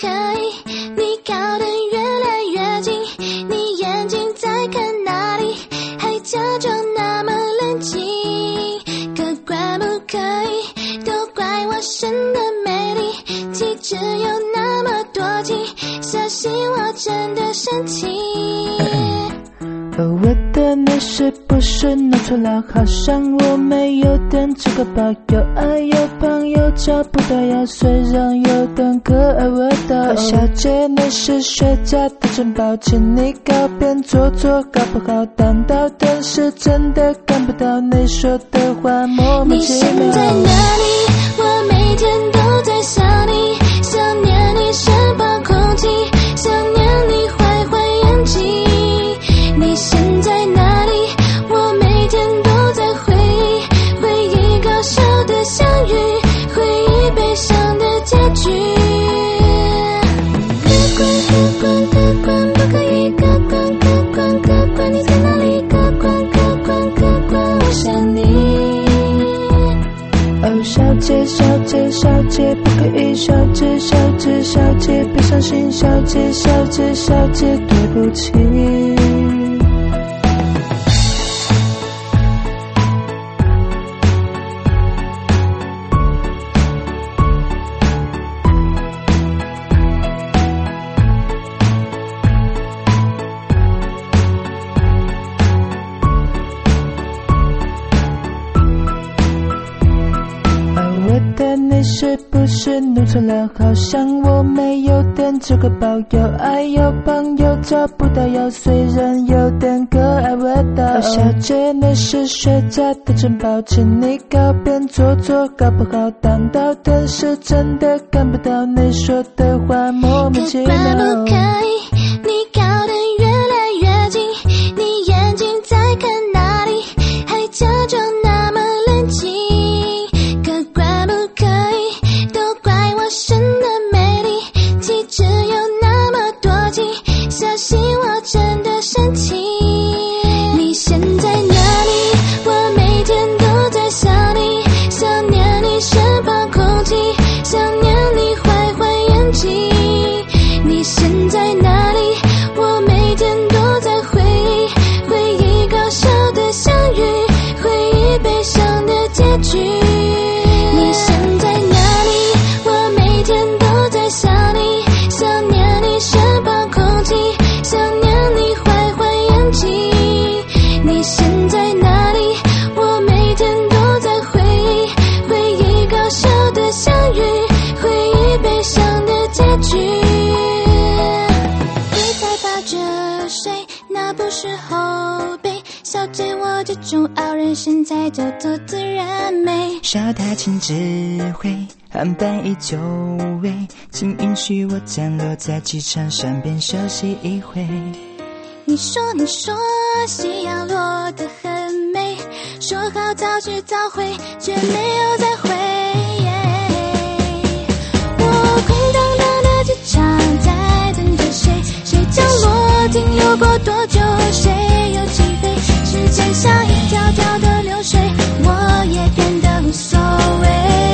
可以？你靠得越来越近，你眼睛在看哪里？还假装那么冷静，可怪不可以？都怪我生的美丽，气质有那么多情，小心我真的生气。 我的你是不是弄错了？好像我没有点这个包，有爱有朋友找不到药，虽然有点可爱味道。小姐你是学家的珍宝，请你告别做作搞不好当到但是真的看不到你说的话莫名其妙。 你现在哪里？我每天都在想你，想念你身旁空气，想念你坏坏眼睛。你现在哪里？我每天都在回忆搞笑的相遇，回忆悲伤的结局。客官不可以，客官你在哪里？客官我想你。 哦，小姐不可以，小姐别伤心，小姐对不起。你是不是弄错了？好像我没有点这个包，有爱有朋友找不到药，虽然有点可爱味道。小姐你是学家的珍宝，请你告别做作搞不好当到但是真的看不到你说的话莫名其妙。 可不可以？你靠得越来越近，你眼睛在看哪里？还假装那么冷静，可怪不可以？都怪我生的美丽，气质有那么多情，小心我真的生气。你现在哪里？我每天都在想你，想念你身旁空气，想念你坏坏眼睛。你现在哪里？我每天都在回忆搞笑的相遇，回忆悲伤的结局。你现在哪里？我每天都在想你，想念你身旁空气，想念你坏坏眼睛。你现在哪里？我每天都在回忆搞笑的相遇，回忆悲伤的结局。别再把这睡，那不是后背，小姐我这种傲人身材叫做自然美。 少他请指挥，航班已就位，请允许我降落在机场上边休息一会。 你说夕阳落得很美，说好早去早回，却没有再回。我空荡荡的机场在等着谁，谁降落停留过多久，谁又起飞，时间像一条条的流水，我也变得无所谓。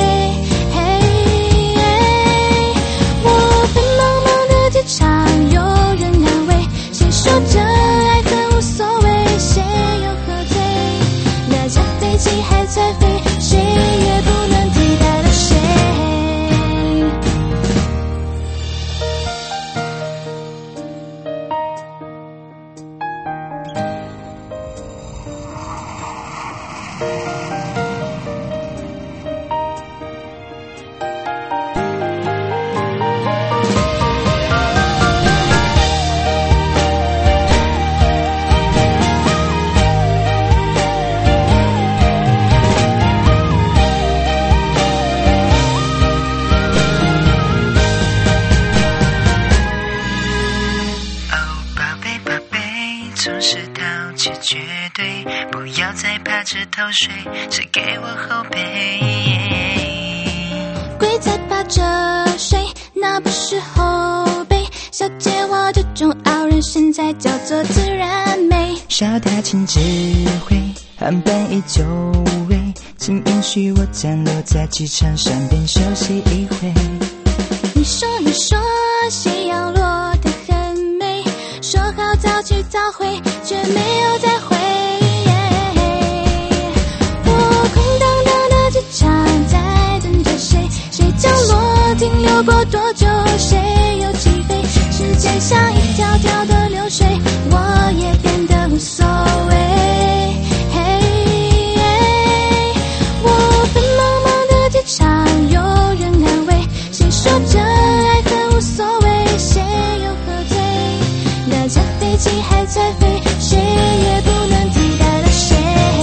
我飞茫茫的机场有人安慰，谁说这爱恨无所谓，谁又喝醉，那架飞机还在飞，谁也不能替代了谁。 绝对不要再怕这头水，是给我后背。 鬼在怕着睡，那不是后背，小姐我这种傲人身材叫做自然美。 少他请指挥，航班已就位，请允许我降落在机场上边休息一会。 你说夕阳落得很美，说好早去早回，却没有再回。我空荡荡的机场在等着谁，谁降落停留过多久，谁又起飞，时间像一条条的流水，我也变得无所谓。我奔茫茫的街场有人安慰，谁说这爱恨无所谓，谁又喝醉，那架飞机还在飞，谁也不能替代了谁。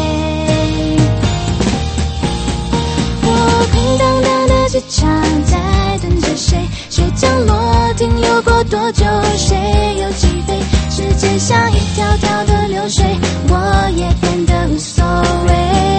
我空荡荡的机场在等着谁，谁降落停留过多久，谁又起飞，时间像一条条的流水，我也变得无所谓。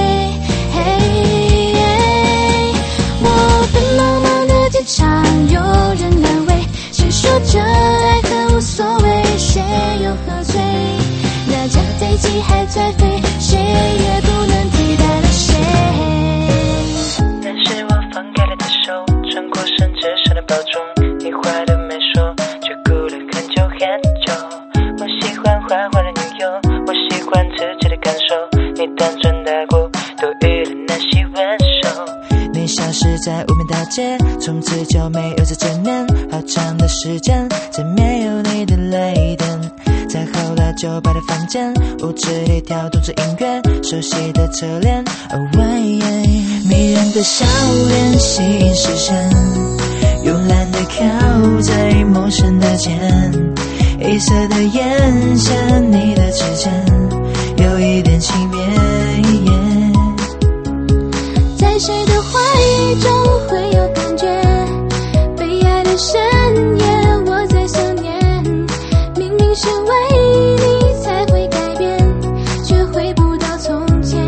我奔茫茫的街场有人安慰，谁说这爱恨无所谓，谁又喝醉，那架飞机还在飞，谁也不能替代了谁。 那是我放开了的手，穿过绳子上的包装，你话都没说，却哭了很久很久。我喜欢坏坏的女友，我喜欢自己的感受，你单纯带过，多余了那些温柔。你消失在无名大街，从此就没有再见面，好长的时间，再没有你的泪灯。再后来酒吧的房间，舞池里跳动着音乐，熟悉的侧脸，迷人的笑脸吸引视线，慵懒的靠在陌生的肩，黑色的眼线，你的指尖有一点轻蔑， 在谁的怀中会有感觉，被爱的深夜我在想念，明明是为你才会改变，却回不到从前。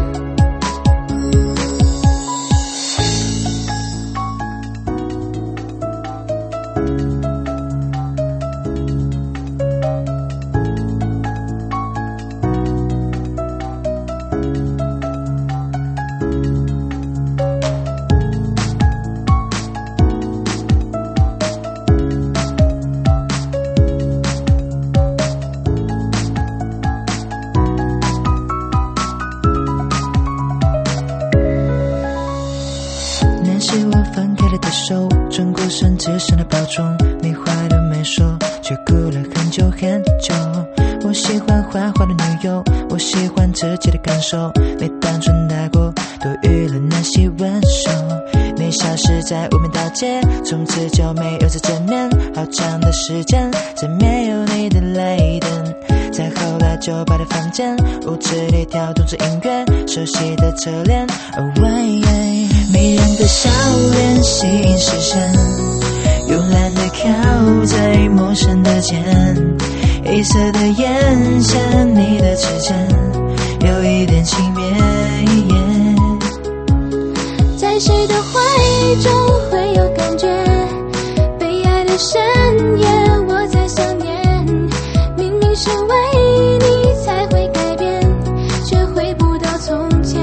那是我放开了的手，穿过绳子上的包装，你话都没说，却哭了很久很久。我喜欢坏坏的女友，我喜欢自己的感受，你单纯带过，多余了那些温柔。你消失在无名大街，从此就没有再见面，好长的时间，再没有你的泪灯。再后来酒吧的房间，舞池里跳动着音乐，熟悉的侧脸，迷人的笑脸吸引视线，慵懒的靠在陌生的肩，黑色的眼线，你的指尖有一点轻蔑， 在谁的怀中会有感觉，被爱的深夜我在想念，明明是为你才会改变，却回不到从前。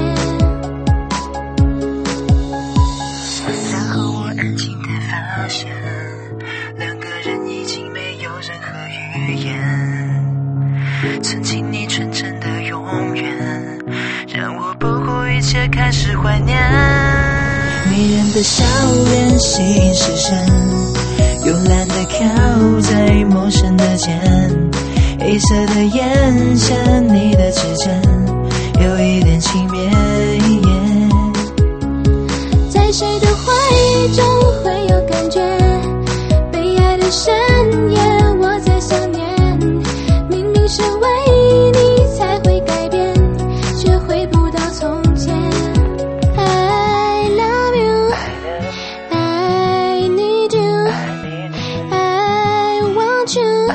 然后我安静地发现，两个人已经没有任何语言，曾经你纯真的永远，让我不顾一切开始怀念。迷人的笑脸吸引视线，慵懒的靠在陌生的肩，黑色的眼线，你的指尖有一点轻蔑， 在谁的怀中会有感觉，被爱的深夜我在想念，明明是为你才会改变，却回不到从前。 I love you, I need you, I want you,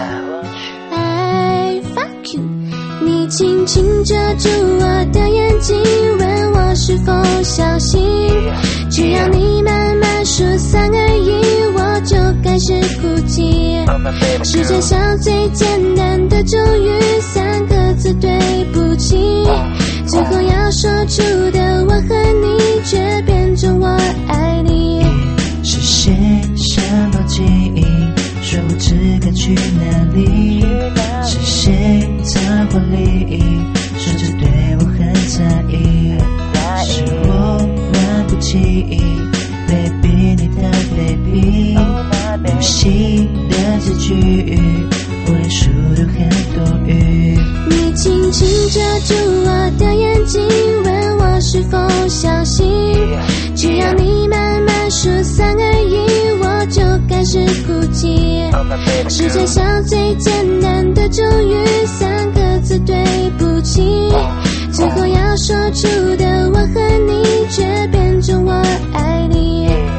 I fuck you。 你轻轻遮住我的眼睛，问我是否相信，只要你慢慢说3而已，我就开始哭泣。世界上最简单的咒语，3个字对不起，最后要说出的我和你，却变成我爱你。 是些什么记忆记忆 Baby 你的 baby 无心的字句，我连数都很多余。 你轻轻遮住我的眼睛，问我是否相信，只要你慢慢说3而已，我就开始哭泣。世界上最简单的咒语，3个字对不起，最后要说出的我和你，却变成我爱你。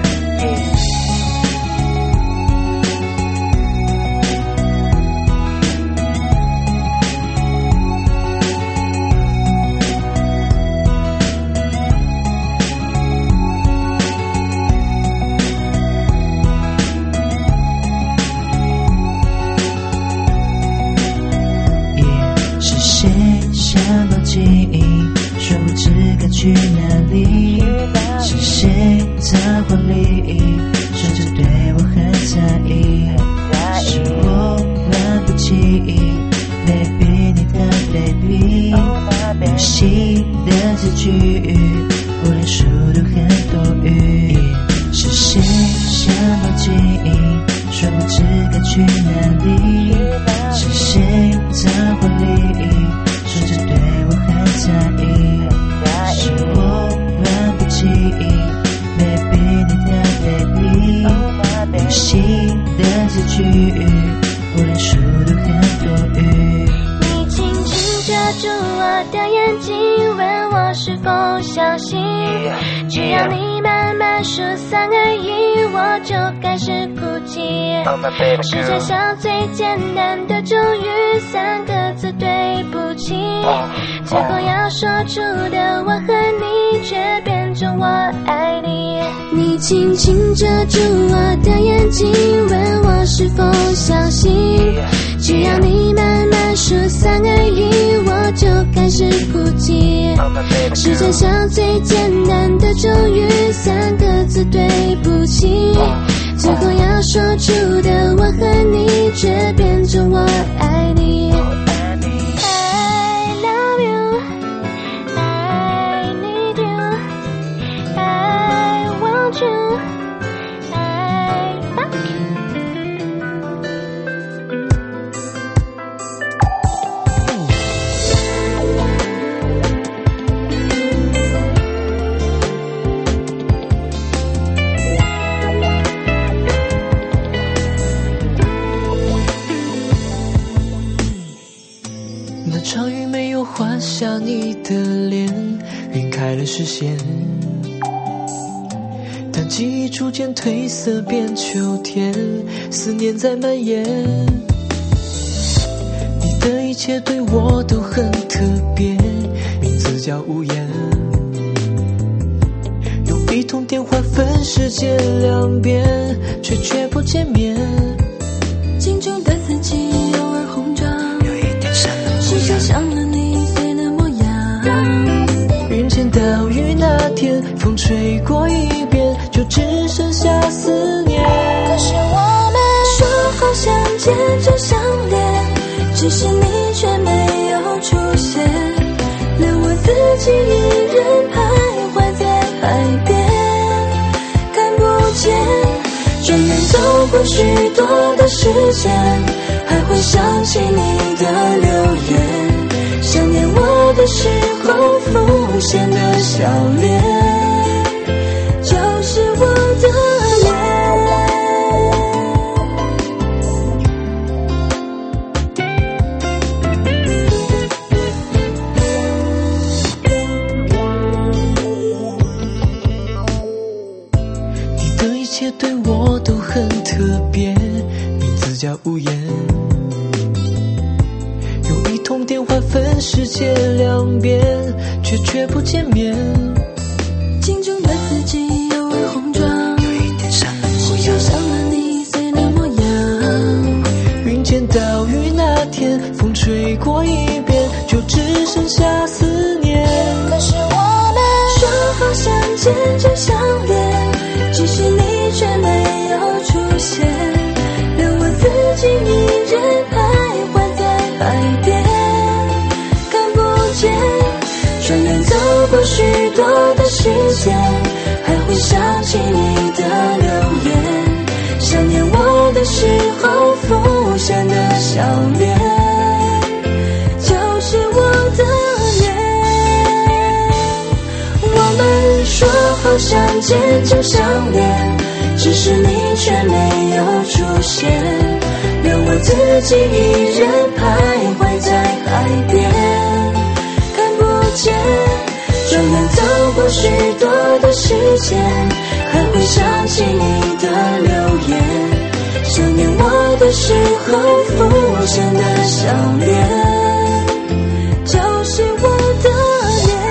记忆说不知该去哪里，是谁在怀里说着对我很在意，是我来不及 Baby 你的 baby 无心的字句，我连数都很多余。是谁想到记忆说不知该去哪里，是谁在怀里说着对我很在意，是我来不及 Baby 你的 baby 无心的字句，我连数都很多余。 你轻轻遮住我的眼睛，问我是否相信，只要你慢慢说3而已，我就开始哭泣。世界上最简单的咒语，3个字对不起，最后要说出的我和你，却变成我爱你。你轻轻遮住我的眼睛，问我是否相信，只要你慢慢说3而已，我就开始哭泣。世界上最简单的咒语，3个字对不起，最后要说出的我和你，却变成我爱你。I love you, I need you, I want you, I fuck you。 那场雨没有换下你的脸，晕开了视线，当记忆逐渐褪色变秋天，思念在蔓延。你的一切对我都很特别，名字叫无言，用一通电话分世界2边，却绝不见面。 镜中的自己偶尔红妆，是谁想了你碎的模样。 云间岛屿那天，风吹过一遍，就只剩下思念。 可是我们说好相见就相恋，只是你却没有出现，留我自己一人徘徊在海边，看不见。转眼走过许多的时间，还会想起你的留言，想念我的时候浮现的笑脸，就是我的脸。 你的一切对我都很特别，名字叫无言，用一通电话分世界2边，却绝不见面。 镜中的自己偶尔红妆， 有一点伤了模是谁想了你碎的模样。 云间岛屿那天，风吹过一遍，就只剩下思念。 可是我们说好相见就相恋，只是你却没有出现，留我自己一人徘徊在海边，看不见。转眼走过许多的时间，还会想起你的留言，想念我的时候浮现的笑脸，就是我的脸。我们说好相见就相恋，只是你却没有出现，留我自己一人徘徊在海边，看不见。转眼走过许多的时间，还会想起你的留言，想念我的时候浮现的笑脸，就是我的脸。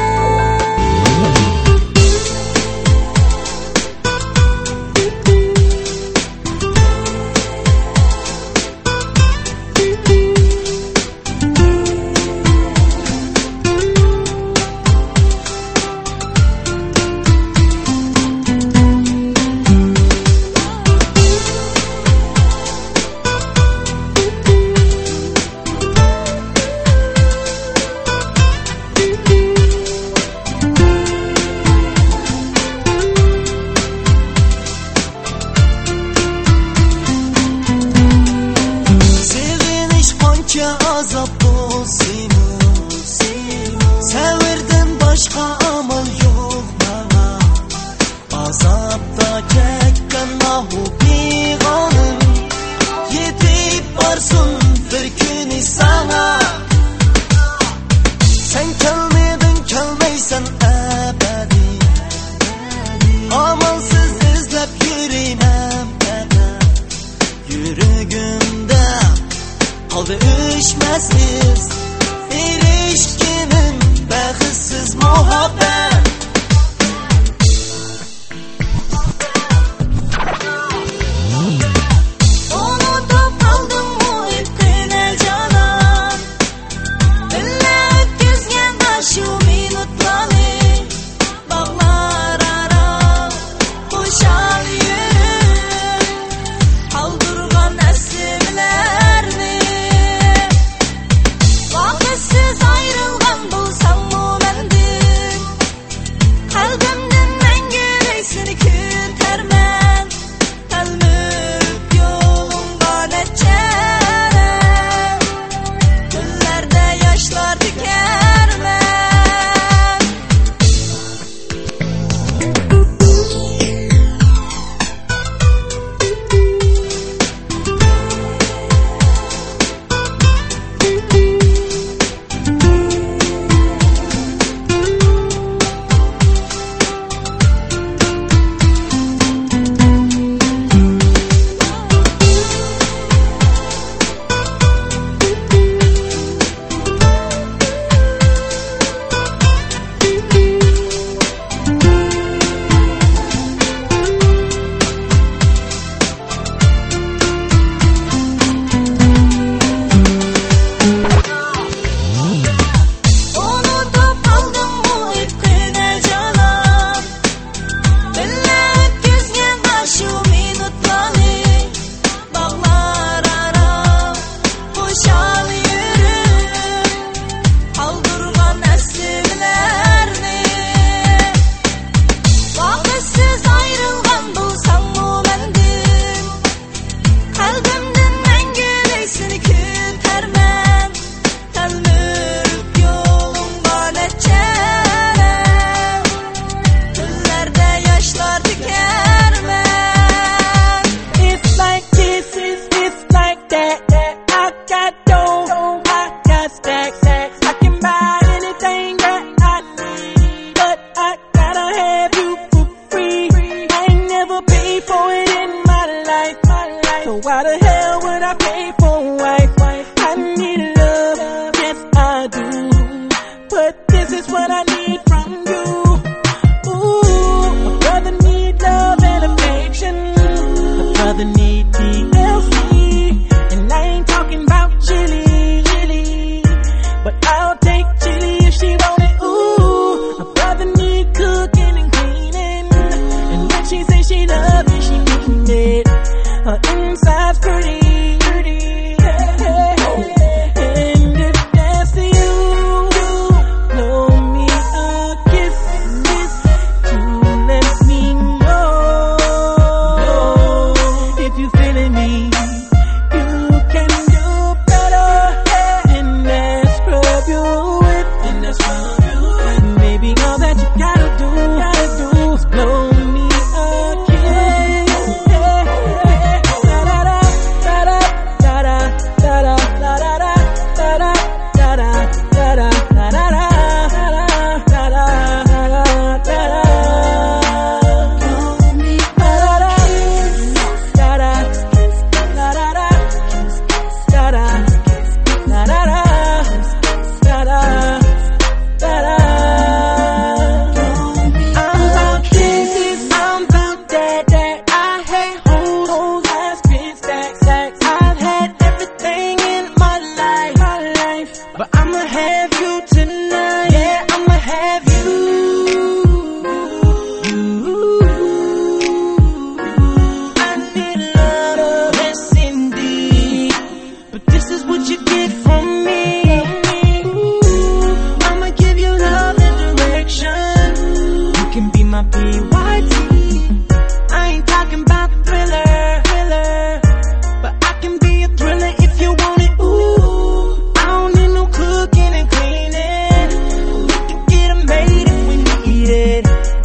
Blow me a kiss to let me know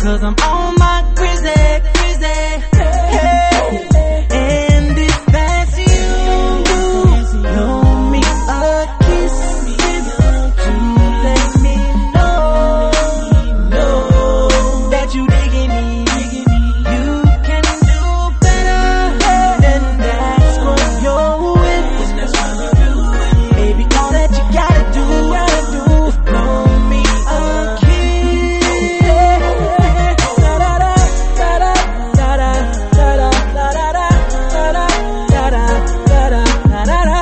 'cause I'm on my crazy. And if that's you, blow me a kiss. Let me know that you digging me. You can do better than that's what you're with. Baby, all that you gotta do is blow me a kiss. Da da da da da da da da da da da da da da da da da.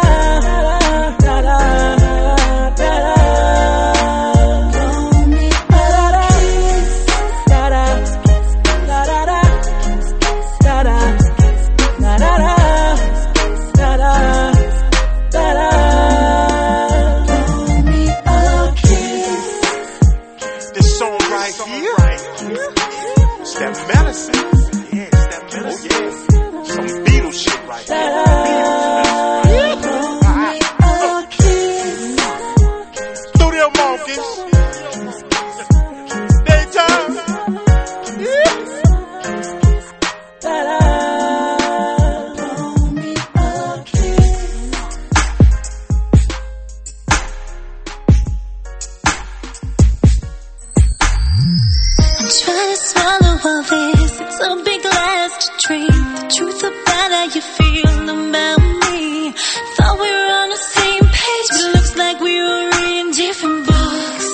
This song right here, it's that medicine. Yeah, it's that medicine. Oh, yeah. Some Beatles shit right here. Studio Monkeys. Daytime. I'm trying to swallow all this. It's a big last dream. The truth about how you feel about me. Thought we were on the same page, but it looks like we were reading different books.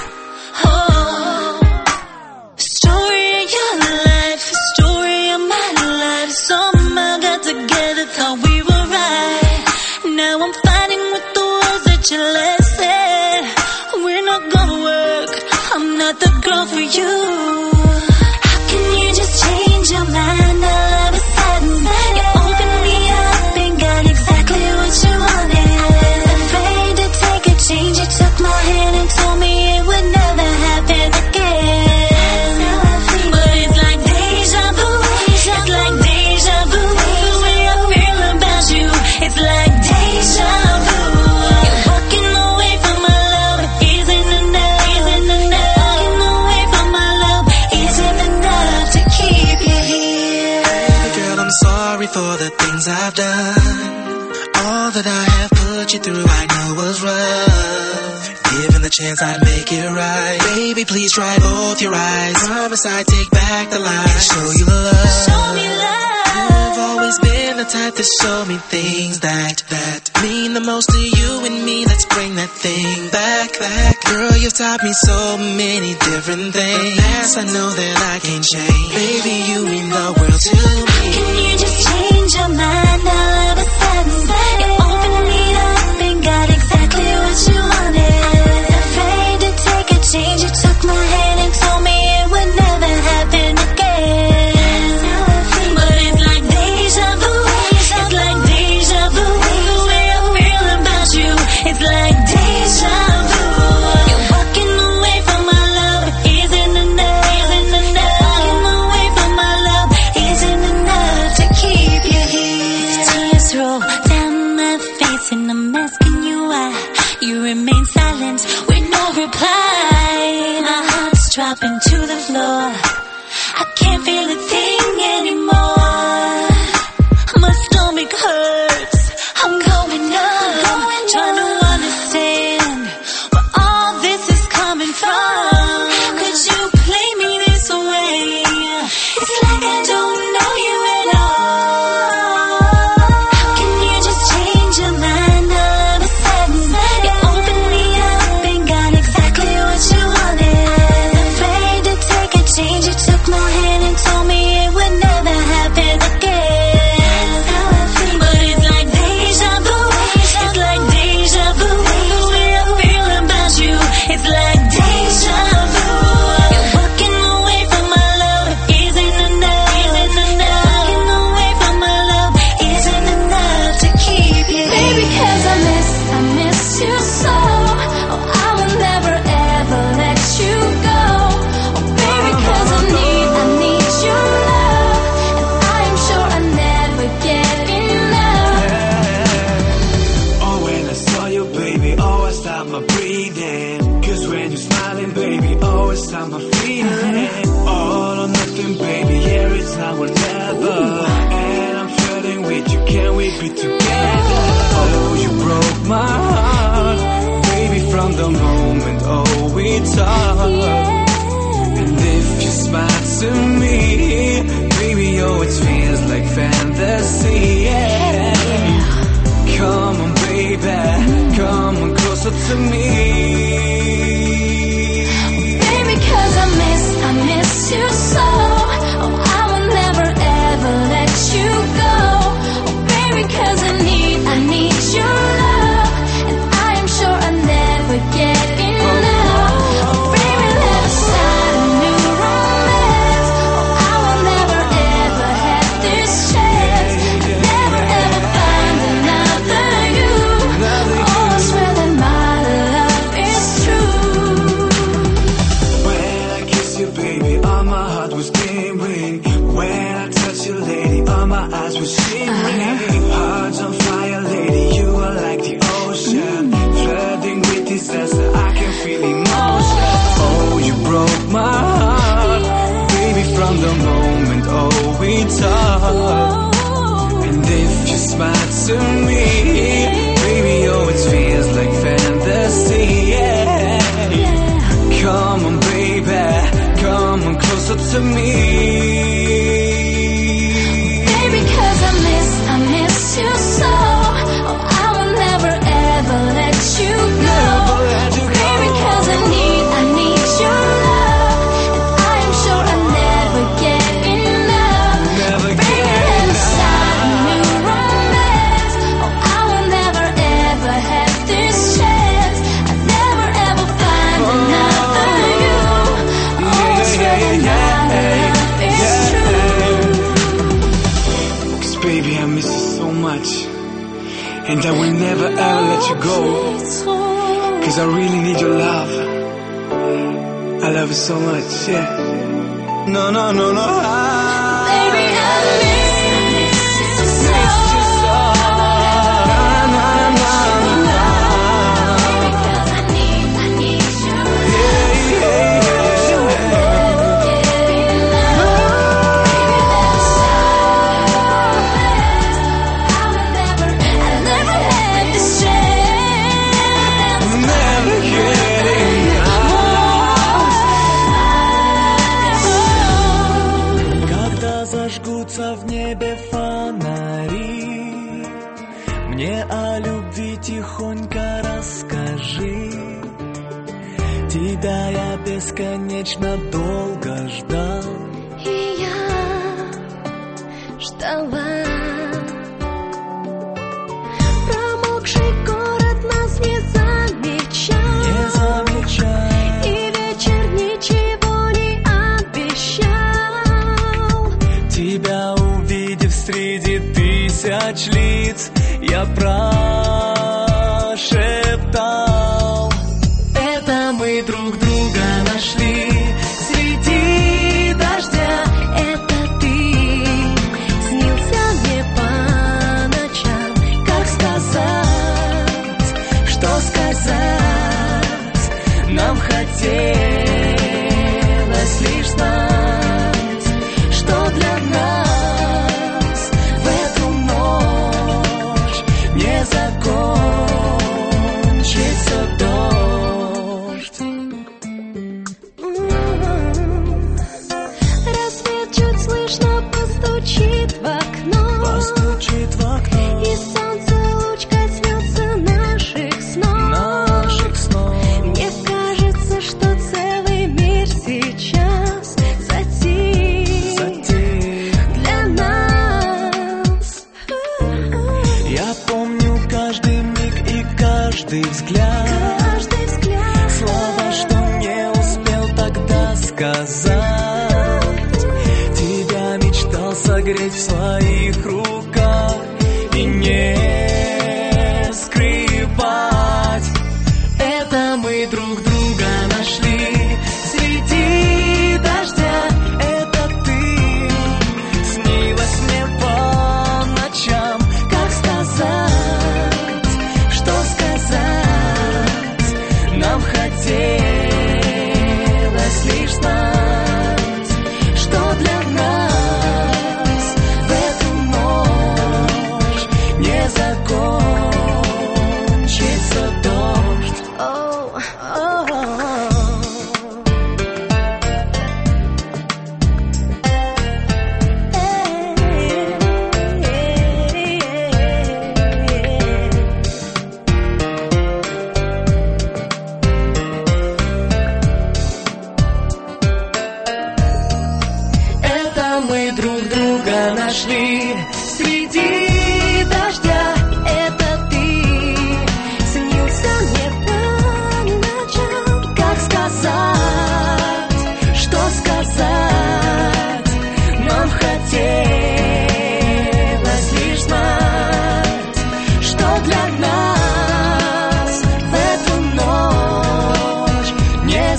Oh, the story of your life, the story of my life. Somehow got together, thought we were right. Now I'm fighting with the words that you last said. We're not gonna work. I'm not the girl for you. How can you just change your mind all of a sudden? You opened me up and got exactly what you wanted. Afraid to take a chance, you took my hand and told me it would never happen again. But it's like deja vu. It's like deja vu. The way I feel about you, it's like deja vu. You're walking away from my love, isn't enough. Walking away from my love isn't enough to keep you here. Girl, I'm sorry for the things I've done. All that I have put you through, I know was rough. Given the chance, I'd make it right. Baby, please dry both your eyes. Promise I'd take back the lie and show you love. Show me love. You've always been the type to show me things that mean the most to you and me. Let's bring that thing back. Girl, you've taught me so many different things. Past I know that I can't change. Baby, you mean the world to me. Can you just change your mind all of a sudden? You opened me up and got exactly what you wanted. Afraid to take a chance, you took my hand and told me it would never happen again. But it's like deja vu. It's like deja vu. The way I feel about you, it's like deja vu. You're walking away from my love, isn't enough. Walking away from my love isn't enough to keep you here. Tears roll down my face and I'm asking you why. You remain silent with no reply. My heart's dropping to the floor. I can't feel a thing anymore. My stomach hurts. I'm going numb. Trying to understand where all this is coming from. Could you play me this way? It's like I don't know you at all. How can you just change your mind all of a sudden? You opened me up and got exactly what you wanted. Afraid to take a chance, you took my hand and told me it would never happen. can we be together? Oh, you broke my heart, baby, from the moment, oh, we talked. And if you smile to me, baby, oh, it feels like fantasy, yeah. Come on, baby, come on closer to me. Baby, 'cause I miss you so. Oh, I will never ever let you go. Oh, baby, 'cause I need your love, and I am sure I'll never get enough. Oh, baby, let us start a new romance. Oh, I will never ever have this chance. I'll never ever find another you. Oh, I swear that my love is true. When I kiss you, baby, all my heart was beating. When I touch you, lady, all my eyes were shimmering. Hearts on fire, lady, you are like the ocean, flooding with disaster, I can feel emotion. Oh, you broke my heart, baby, from the moment, oh, we talked. And if you smile to me, baby, oh, it feels like fantasy, yeah. Come on, baby, come on closer to me. Baby, 'cause I miss you so. Oh, I will never ever let you go. Baby, 'cause I need your love, and I am sure I'll never get enough. Baby, let us start a new romance. Oh, I will never ever have this chance. I'll never ever find another you. Oh, I swear that my love is true. 'Cause baby, I miss you so much, and I will never ever let you go. 'Cause I really need your love. I love you so much, yeah. No, no, no, no. Baby, I miss you so. Because I need your love. Never get enough. Baby, let's start a romance. I'll never have this chance. Never get Когда зажгутся в небе фонари, мне о любви тихонько расскажи. Тебя я бесконечно долго ждал. И я ждала. Промокший город нас не замечал. Не замечай, И вечер ничего не обещал. тебя увидев среди тысяч лиц, я прошептал: это мы друг друга нашли. Среди дождя Это ты снился мне по ночам. как сказать, что сказать, нам хотелось лишь знать, что для нас в эту ночь не закончится дождь. Рассвет чуть слышно постучит в окно. Постучит в окно И солнце луч коснется наших снов. наших снов. Мне кажется, что целый мир сейчас затих Затих. для нас. Я помню каждый миг и каждый взгляд, Каждый взгляд. слова, что не успел тогда сказать. Тебя мечтал согреть в своих руках и не скрывать. Это мы друг друга нашли среди дождя. Это ты снилась мне по ночам. Как сказать, что сказать, нам хотелось лишь знать, что для нас в эту ночь прошли среди дождя. Это ты снился мне по ночам. Как сказать, что сказать? Нам хотелось лишь знать, что для нас в эту ночь не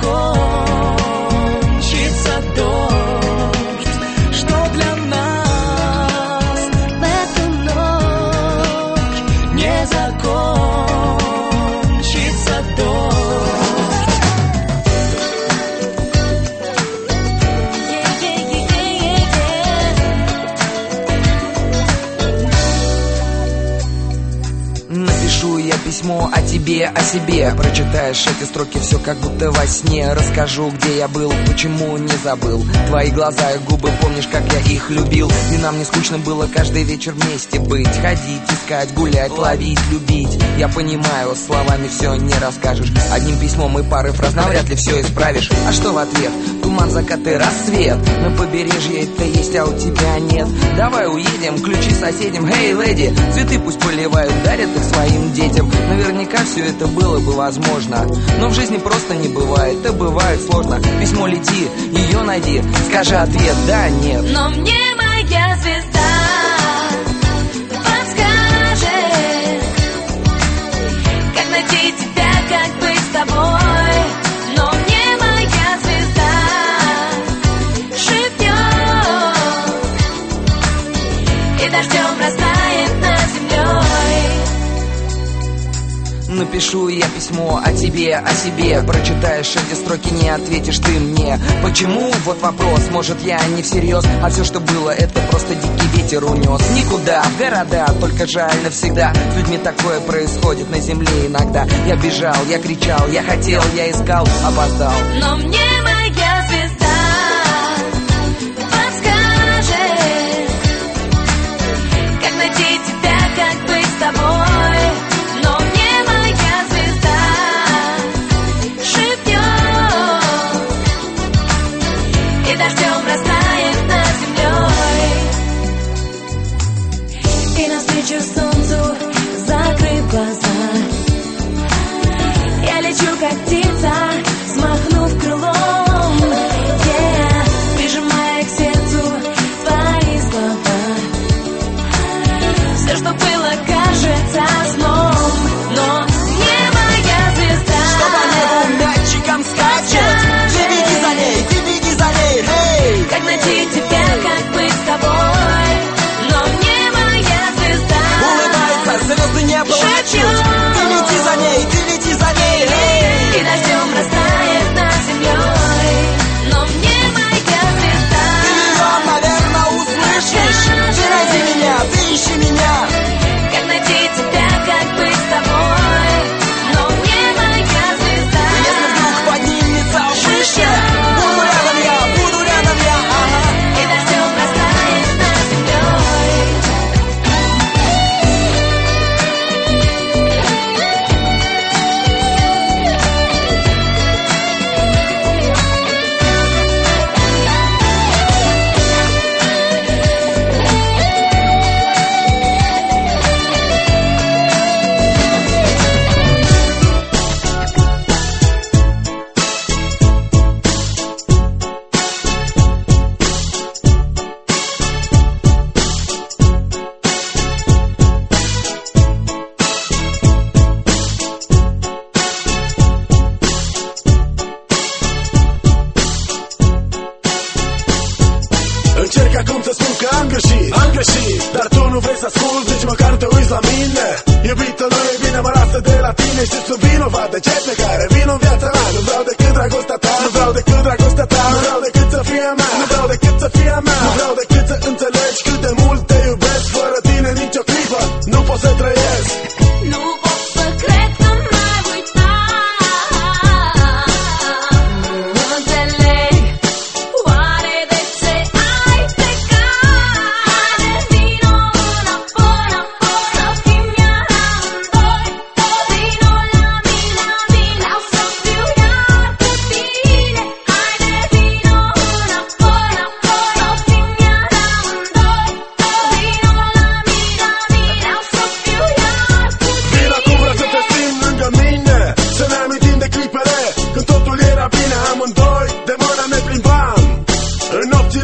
закончится дождь. Что для нас в эту ночь не закончится дождь. Напишу я письмо о тебе, о себе. Прочитаешь эти строки, все как будто во сне. Расскажу, где я был, почему не забыл. Твои глаза и губы, помнишь, как я их любил. И нам не скучно было каждый вечер вместе быть. Ходить, искать, гулять, ловить, любить. Я понимаю, словами все не расскажешь. Одним письмом и парой фраз навряд ли все исправишь. А что в ответ? Туман, закат и рассвет. На побережье это есть, а у тебя нет. Давай уедем, ключи соседям. Эй, леди, цветы пусть поливают, дарят их своим детям. Наверняка все это было бы возможно, но в жизни просто не бывает, и бывает сложно. Письмо лети, ее найди, скажи ответ, да, нет. Но мне моя звезда подскажет, как найти тебя, как быть с тобой. Но мне моя звезда шепнет, и дождем растает над землей. Напишу я письмо о тебе, о себе. Прочитаешь эти строки, не ответишь ты мне. Почему? Вот вопрос. Может, я не всерьез, а все, что было, это просто дикий ветер унес. Никуда, в города, только жаль навсегда. С людьми такое происходит на земле иногда. Я бежал, я кричал, я хотел, я искал, опоздал. Но мне моя звезда подскажет, как найти тебя, как быть с тобой. Но мне моя звезда шепнет, и дождем растает над землей. И навстречу солнцу, закрыв глаза, я лечу как птица, взмахнув крылом, прижимая к сердцу твои слова. Все, что было, кажется сном, но не моя звезда. Что по небу мячиком скачет, ты беги за ней, ты беги за ней, эй! Как найти тебя, как быть с тобой. Но не моя звезда Улыбается, звезды не плачут. шепчет, Ты лети за ней, ты лети за ней, эй! и дождем растает над землей. Но мне моя звезда Ты ее, наверное, услышишь. Ты найди меня, ты ищи меня. как найти тебя, как быть с тобой. Но мне моя звезда Если вдруг поднимется выше, буду рядом я, ага. и дождем растает над землей. Încerc acum să spun că am greșit Dar tu nu vrei să asculti, nici măcar nu te uiți la mine Iubita nu e bine, mă lasă de la tine Și sunt vinovat de ce care vin în viața mea Nu vreau decât dragostea ta, nu vreau decât dragostea ta Nu vreau decât să fie a mea, nu vreau decât să fie a mea Nu vreau decât să înțelegi cât de mult te iubesc Fără tine nicio clipă, nu pot să trăiesc Nu pot să cred că m-ai uitat. Nu înțeleg oare de ce ai plecat. Vino înapoi, înapoi, la fimia amândoi. Vino la mine, vreau să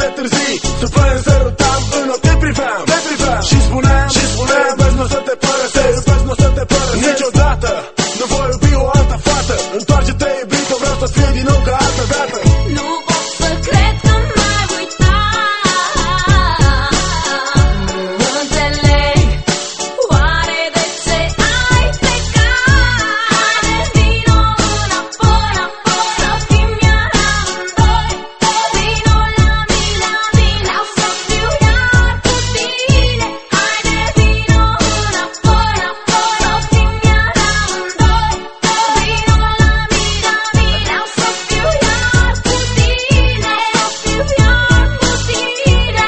zile târzii, suflăm, sărutam, în ochi te priveam și spuneam, vezi, n-o să te părăsesc, niciodată nu voi iubi o altă fată. Întoarce-te, iubito, vreau să fiu din nou ca altă dată. Nu pot să cred că m-ai uitat. Nu înțeleg oare de ce ai plecat. Vino înapoi, să fim iar amândoi. Vino la mine, vreau să fiu iar cu tine. Haide, vino înapoi, să fim iar amândoi. Vino la mine, vreau să fiu iar cu tine. Să fiu iar cu tine.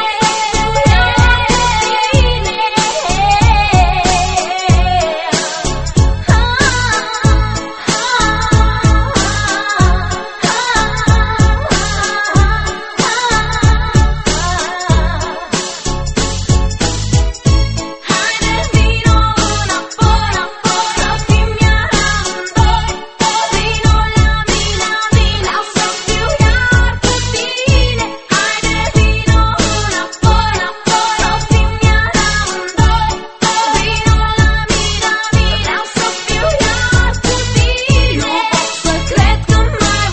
Haide, vino înapoi, să fim iar amândoi. Vino la mine, vreau să fiu iar cu tine. Haide, vino înapoi, să fim iar amândoi. Vino la mine, vreau să fiu iar cu tine. Nu pot să cred că m-ai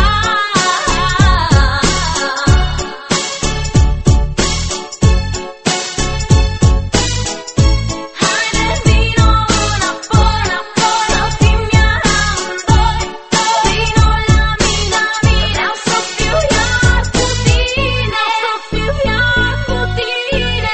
uitat. Haide, vino înapoi, să fim iar amândoi. Vino la mine, vreau să fiu iar cu tine. Să fiu iar cu tine.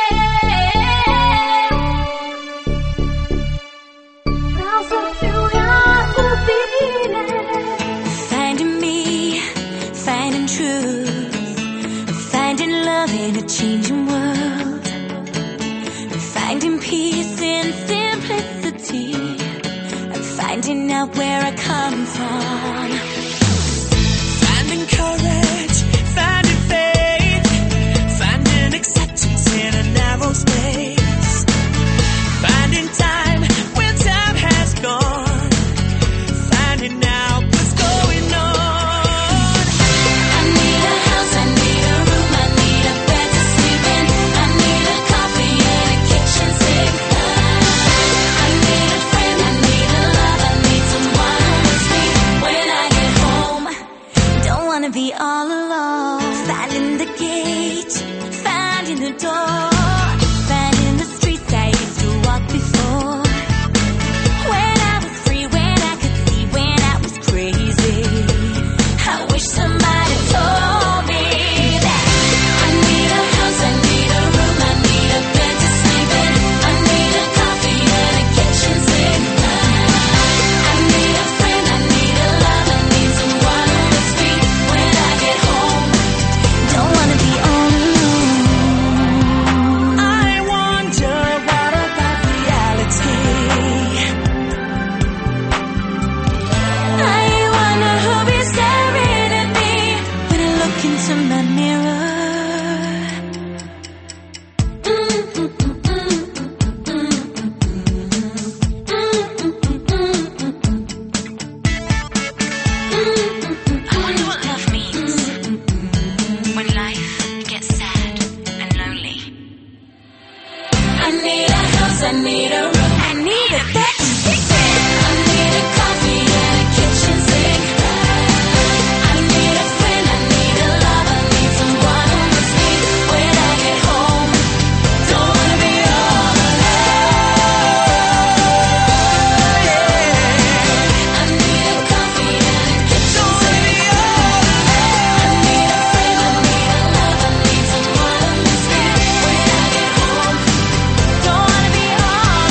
Vreau să fiu iar cu tine. Finding me, finding truth, finding love in a changing world, finding peace in simplicity, and finding out where I come from. Finding courage, finding faith, finding acceptance in a narrow space, finding time when time has gone, finding out what's going on. I need a house, I need a room, I need a bed to sleep in. I need a coffee and a kitchen sink. I need a friend, I need a love, I need someone who loves me when I get home. Don't wanna be all alone. Finding the gate, finding the door, finding the streets I used to walk before. When I was free, when I could see, when I was crazy. I wish somebody told me that I need a house, I need a room, I need a bed to sleep in. I need a coffee and a kitchen sink. I need a friend, I need a love, I need someone who loves me when I get home. Don't wanna be all alone. I wonder what about reality? I wonder who'll be staring at me when I look into my mirror. I wonder what love means when life gets sad and lonely. I need a house, I need a room, I need a bed to sleep in. I need a coffee and a kitchen sink. I need a friend, I need a love, I need someone who loves me when I get home. Don't wanna be all alone. I need a coffee and a kitchen sink. I need a friend, I need a love, I need someone who loves me when I get home. Don't wanna be all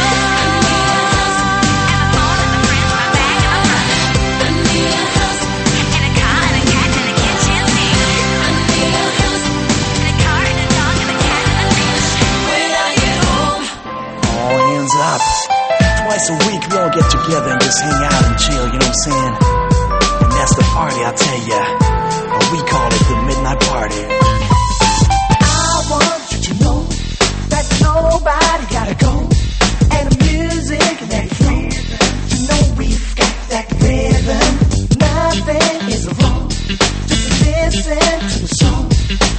Twice a week we all get together and just hang out and chill, you know what I'm saying? And that's the party, I'll tell ya. We call it the midnight party. I want you to know that nobody gotta go. And the music and that flow, you know we've got that rhythm. Nothing is wrong, just listen to the song.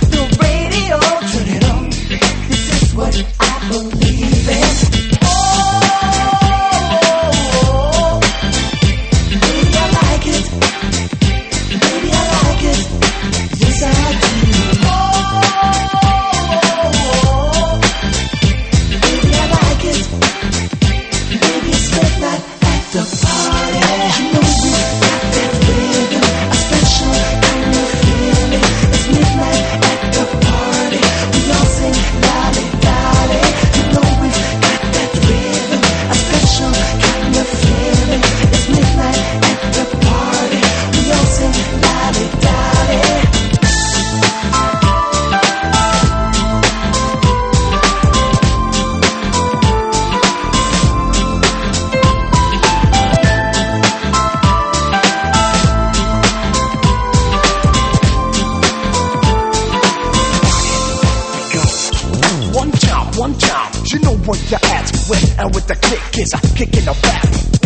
where you at with and with the kick is kicking the rap.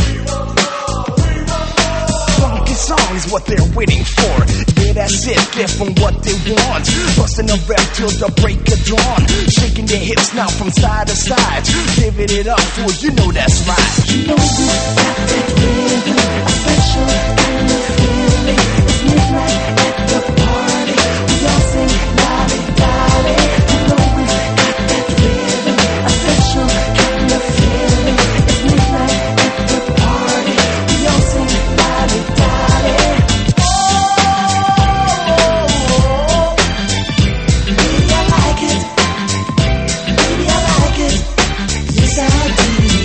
Funky song is what they're waiting for. Yeah, that's it, give them what they want. Busting a rap till the break of dawn. Shaking their hips now from side to side. Giving it up, fool, you know that's right. You know we got that rhythm, a special kind of feeling. It's midnight at the party. We all sing lolly-dolly. You know we got that rhythm, a special kind of feeling. It's midnight at the party. We all sing lolly-dolly. Baby, I like it. Baby, I like it. Yes, I do.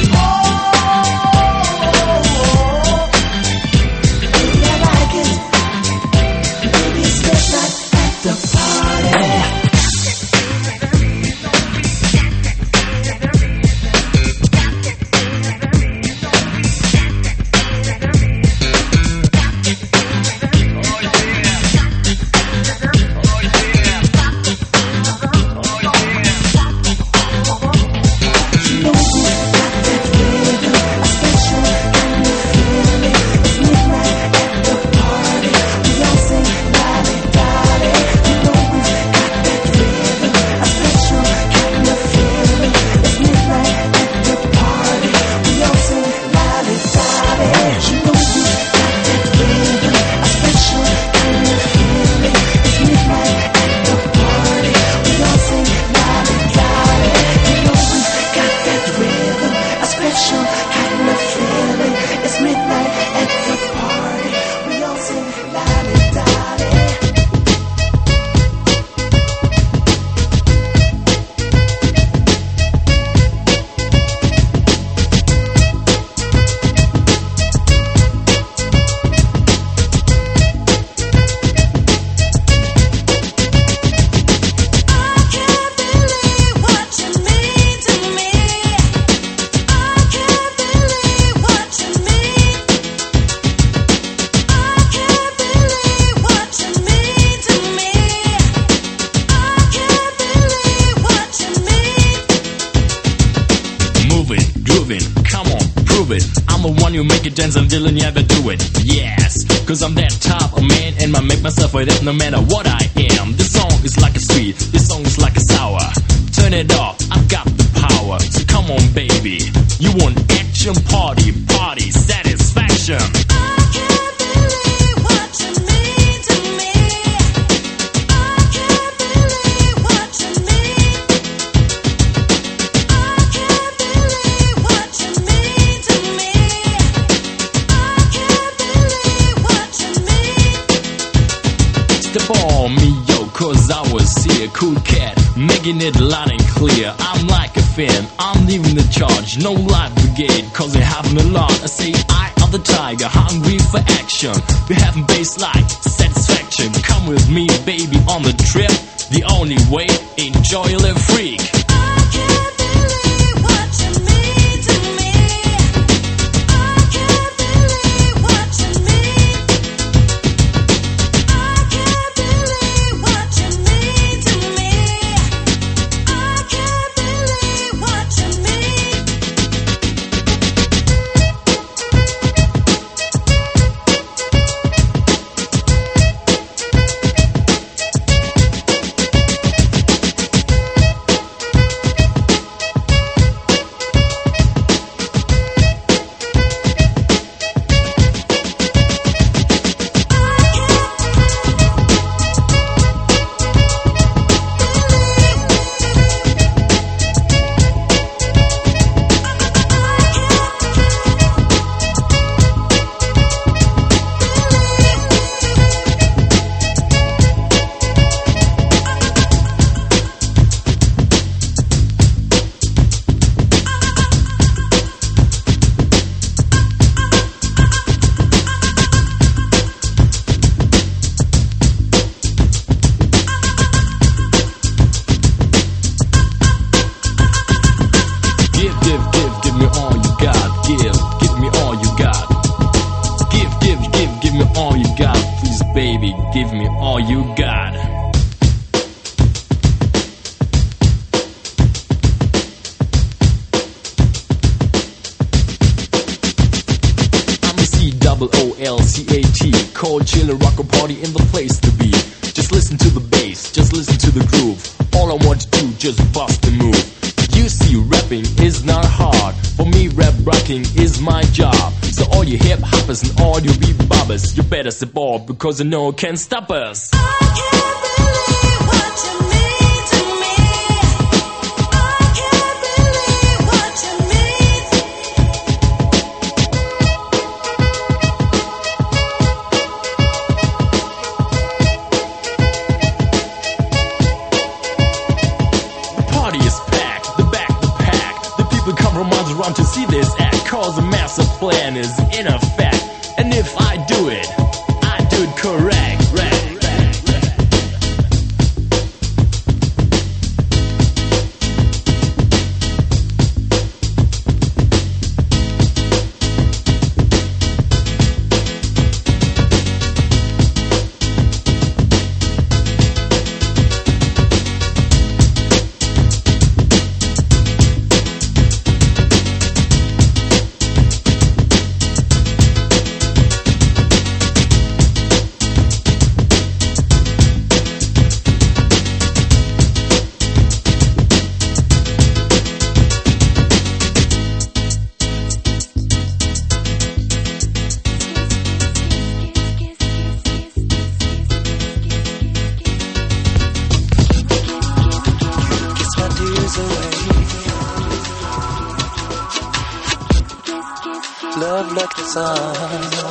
Denzel Dylan, yeah, but do it, yes. Cause I'm that type of man and I make myself with it no matter what I am. This song is like a sweet, this song is like a sour. Turn it off, I've got the power. So come on, baby. You want action, party, party, satisfaction. Cause I was here, cool cat, making it loud and clear. I'm like a fan, I'm leaving the charge, no life brigade, cause we having a lot. I say I am the tiger, hungry for action. We're having baseline, satisfaction. Come with me, baby, on the trip. The only way, enjoy your little freak. feeling rock a party in the place to be. Just listen to the bass, just listen to the groove. All I want to do, just bust the move. You see, rapping is not hard. For me, rap rocking is my job. So all you hip hoppers and all you beat bobbers, you better support because no one can stop us. I can't believe what you mean to me. I can't believe what you mean. The party is packed, the back the pack. The people come from miles around to see this act. Cause the master plan is in effect. And if I do it correct. Love like the sun.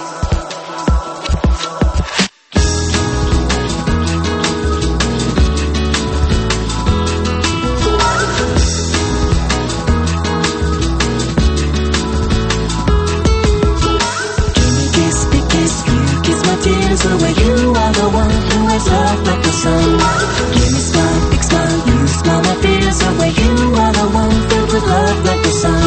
Tears away, you are the one who has love like the sun. Give me smile, big smile, you smile my fears away. You are the one filled with love like the sun.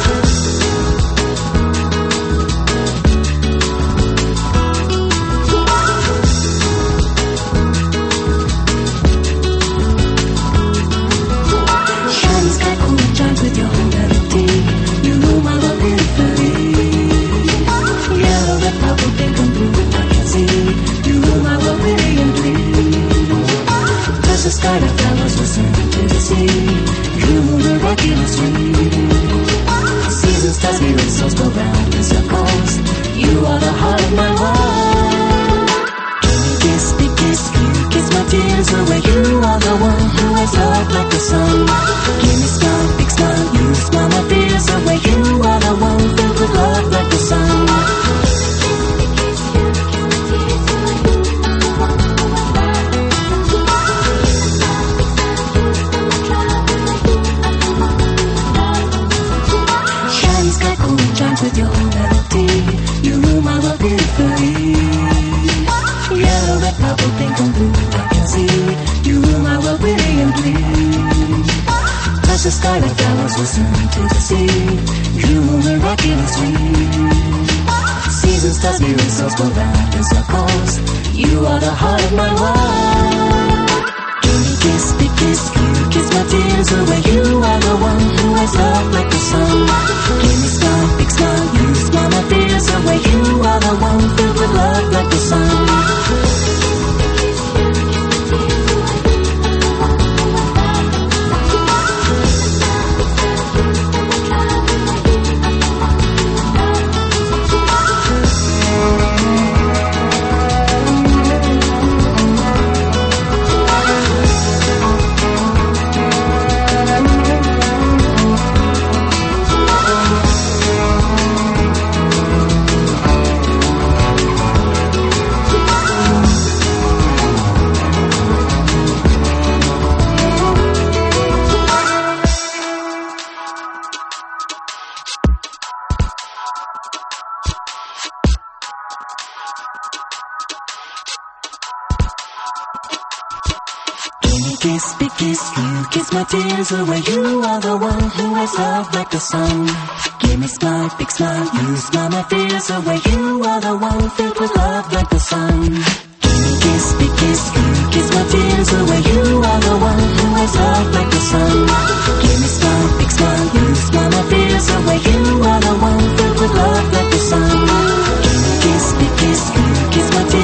Shining sky cool and shines with your melody. You know my love beautifully. Yellow, red, purple, pink and blue. You rule my world brilliantly. Touch the sky, the flowers listen to the sea. You move the rocky and sweet. Seasons, stars, mirrors, souls go round in circles. You are the heart of my world. Give me kiss, big kiss, you kiss my tears away. You are the one who has love like the sun. Give me smile, big smile, you smile my fears away. You are the one filled with love like the sun. With your melody, you rule my world beautifully. Yellow, red, purple, pink and blue, I can see. You rule my world brilliantly. Touch the sky, the flowers listen to the sea. You move the rocky and sweet. Seasons, stars, mirrors, souls go round in circles. You are the heart of my world. Give me kiss, big kiss, you kiss my tears away. You are the one who has love like the sun. Give me smile, big smile, you smile my fears away. You are the one filled with love like the sun. Kiss, big kiss, you kiss my tears away. You are the one who has love like the sun. Give me smile, big smile, you smile my fears away. You are the one filled with love like the sun. Give me kiss, big kiss, you kiss my tears away. You are the one who has love like the sun. Give me smile, big smile, you smile my fears away. You are the one filled with love like the sun. Give me kiss, big kiss, you kiss my tears away.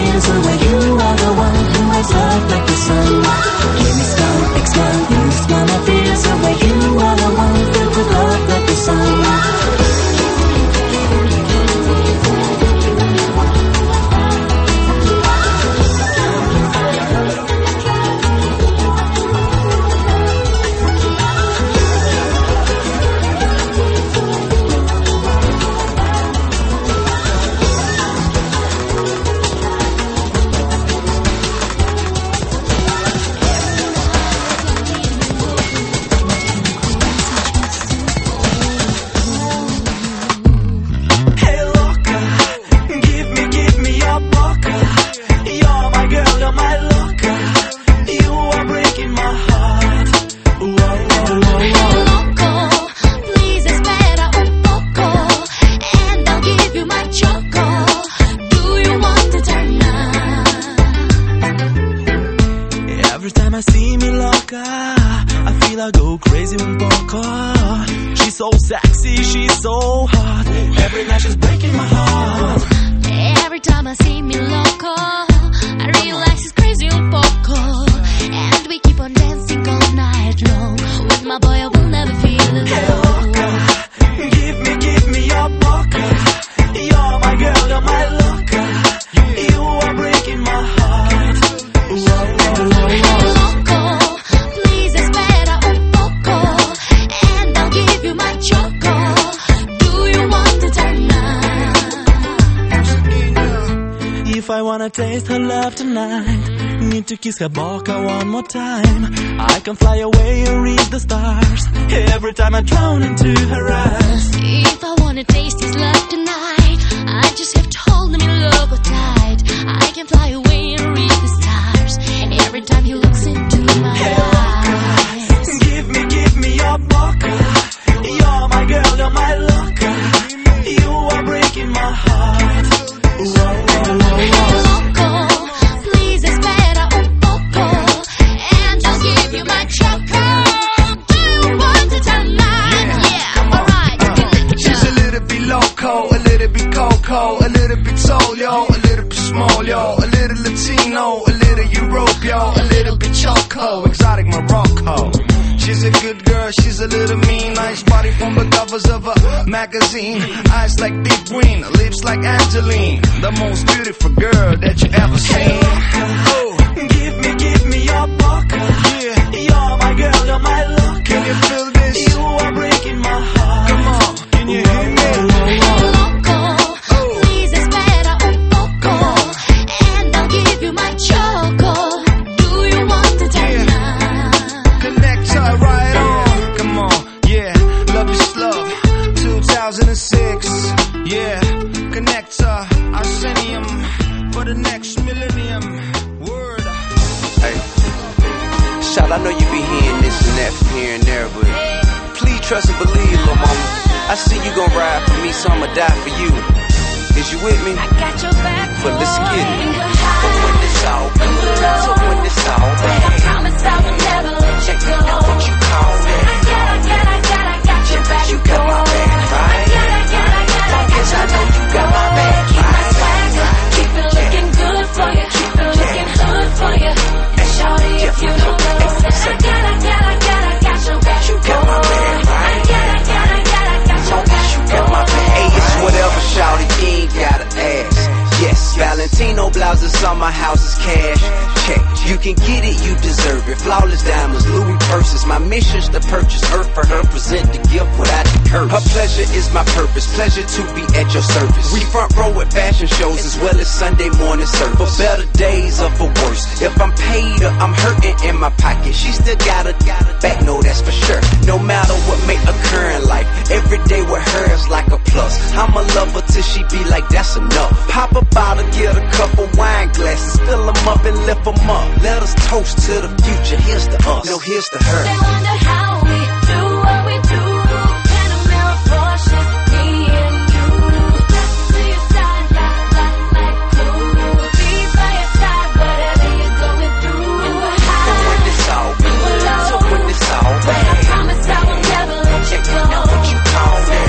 Every time I see me loca, I feel I go crazy un poco. She's so sexy, she's so hot. Every night she's breaking my heart. Every time I see me loco, I realize it's crazy un poco. And we keep on dancing all night long. With my boy I will never feel alone. Hey loca, give me your boca. You're my girl, you're my loca. You are breaking my heart. Hey loco, please espera un poco. And I'll give you my choco. Do you want to turn on? If I wanna taste her love tonight, need to kiss her boca one more time. I can fly away and reach the stars. Every time I drown into her eyes. If I wanna taste his love tonight, I just have to hold him in love tight. I can fly away and reach the stars. Every time he looks into my eyes. Give me your boca. You're my girl, you're my loca. You are breaking my heart. Hey loco, please espera un poco. And I'll give you my choco. Do you want to turn on? Yeah, alright. She's a little bit loco, a little bit coco, a little bit soul, yo, a little bit small, yo, a little Latino, a little Europe, yo, a little bit choco, exotic Morocco. She's a good girl, she's a little mean. Nice body from the covers of a magazine. Eyes like deep green, lips like Angeline. The most beautiful girl that you ever seen. Oh, give me your boca. Yeah, you're my girl, you're my loca. Can you feel this? You are breaking my heart. Come on, can you hear me? Hey loco, please espera un poco. And I'll give you my choco. Do you want to turn on? Connect her right on. Come on, yeah, love is love. 2006, yeah, connect her. Arsenium for the next millennium. Word. Hey, shout, I know you be hearing this and that from here and there, but please trust and believe, little mama. I see you gon' ride for me, so I'ma die for you. Is you with me? I got your back. But let's get it. But when it's all good, so when it's all bad, I promise I will never let you go. Now what you call that? I got your back. You got my back, right? Long as I know you got my back, right? Keep it looking good for you. Keep it looking good for you. And shawty, if you don't know, I got your back. You got my back, right? I got your back. You got my back. Hey, it's whatever, shawty, you ain't gotta ask. Yes, Valentino blouses on my house is cash. Check, you can get it, you deserve it. Flawless diamonds, Louis purses. My mission's to purchase earth for her, present the gift without the curse. Her pleasure is my purpose, pleasure to be at your service. We front row at fashion shows as well as Sunday morning service. For better days or for worse, if I'm paid or I'm hurting in my pocket, she still got a back, no that's for sure. No matter what may occur in life, every day with her is like a plus. I'ma love her till she be like that's enough. Pop a bottle, get a couple wine glasses, fill them up and lift them up. Let us toast to the future, here's to us, no here's to her. They wonder how we do what we do. Panamera Porsches, me and you. Step to your side, like glue. Be by your side, whatever you're going through. And we're high, but when it's all good, so when it's all bad, I promise I will never let you go. Now what you call that?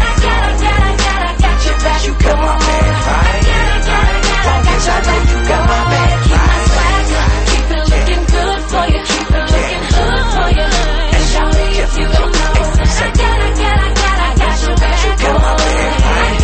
I got your back. You got my back, right? Long as I know you got my back, right? Keep it looking good for you. Keep it looking good for you. And shawty, if you don't know, I got your back. You got my back, right?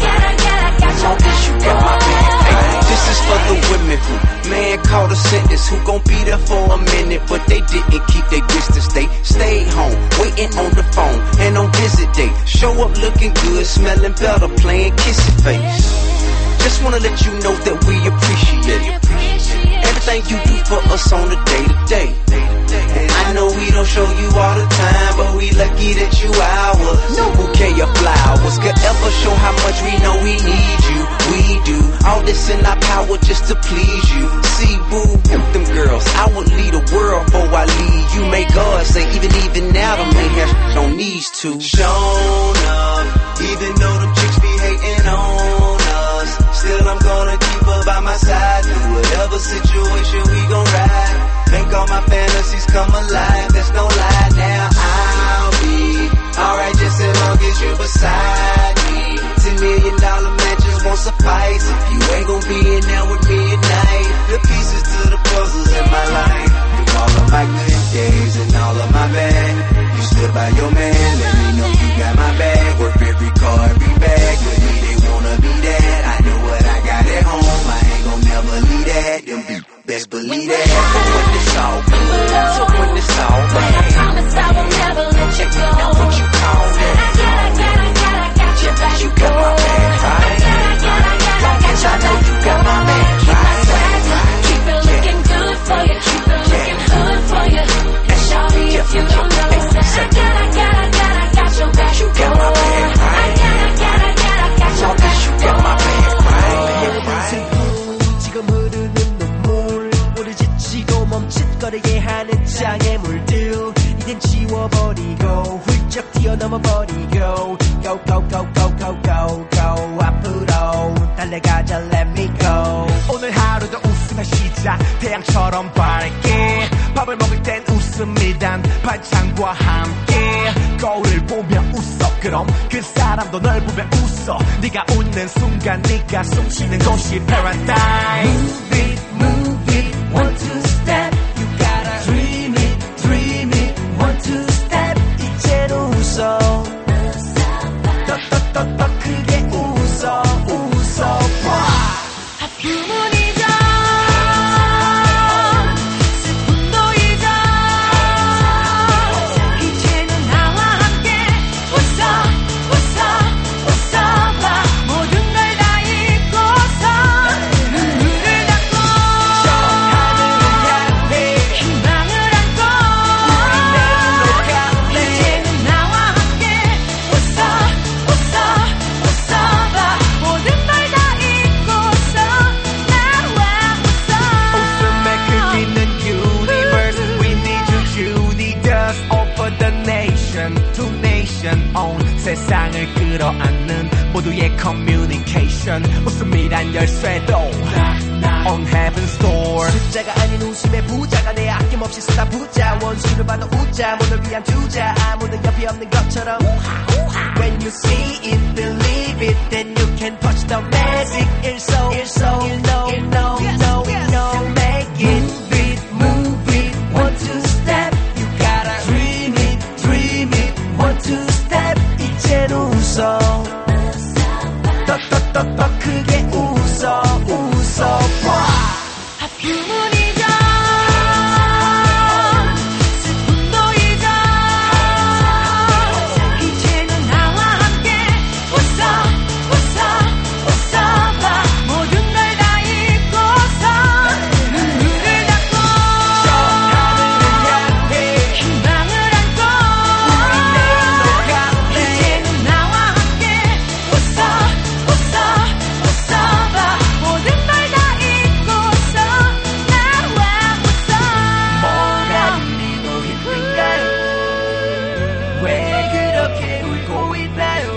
Long as you got my back. Hey, this is for the women who man called a sentence, who gon' be there for a minute, but they didn't keep their distance. They stayed home, waiting on the phone, and on visit day, show up looking good, smelling better, playing kissing face. Just wanna let you know that we appreciate everything you do for us on the day-to-day. And I know we don't show you all the time, but we lucky that you ours. No bouquet of flowers could ever show how much we know we need you. We do all this in our power just to please you. See, boo, them girls, I would lead the world before I leave you. May God say, even now, them ain't have no needs to. Shown up, even though them chicks be hating on us, still I'm gonna keep her by my side. Through whatever situation we gon' ride. Thank all my family fantasies come alive. There's no lie now. I'll be alright just as long as you're beside me. $10 million matches won't suffice if you ain't gon' be in there with me at night. The pieces to the puzzles in my life. Through all of my good days and all of my bad. You stood by your man, let me know you got my back. Work every car, every bag. With me they wanna be that. I know what I got at home. I ain't gon' never leave that. Them be best believe that. But when it's all good, so when it's all bad, I promise I will never let you go. now what you call that? I got your back. You got my back, right? Cause I know you got my back, right? Keep it looking good for you. Keep it looking good for you. And shawty, if you don't know, I got your back. You got my back, right? I got your back. You got my back, right? 지금 흐르는 눈물 우리 지치고 멈칫거리게 하는 장애물들 이젠 지워버리고 훌쩍 뛰어넘어버리고 Go go go go go go go 앞으로 달려가자 let me go 오늘 하루도 웃으며 시작 태양처럼 밝게 밥을 먹을 땐 웃음이란 발창과 함께 거울을 보며 웃어 그럼 그 사람도 널 보며 웃어 네가 웃는 순간 네가 숨쉬는 곳이 paradise Move it, one two step You gotta dream it, one two step 이제는 웃어 더 크게 웃어 아픔은 잊어 슬픔도 잊어 이제는 나와 함께 웃어봐 모든 걸 다 잊고서 눈물을 닦고 희망을 안고 이제는 나와 함께 웃어봐 모든 걸 다 잊고서 나와 웃음에 그리는 universe We need you need us all for the nation to nation on 세상을 끌어안는 모두의 communication 웃음이란 열쇠도 on heaven's door 숫자가 아닌 웃음의 부자가 내 아낌없이 쏟아부자 원수를 봐도 웃자 모두를 위한 투자 아무도 옆이 없는 것처럼 When you see it, believe it Then you can touch the magic 일소 you know Make it move it one two step You gotta dream it one two step 이제는 웃어 더 크게 웃어 아픔은 잊어 슬픔도 잊어 이제는 나와 함께 웃어봐 모든 걸 다 잊고서 눈물을 닦고 희망을 안고 이제는 나와 함께 웃어봐 모든 걸 다 잊고서 나와 뭐가 우리도 힘든가요 왜 그렇게 울고 있나요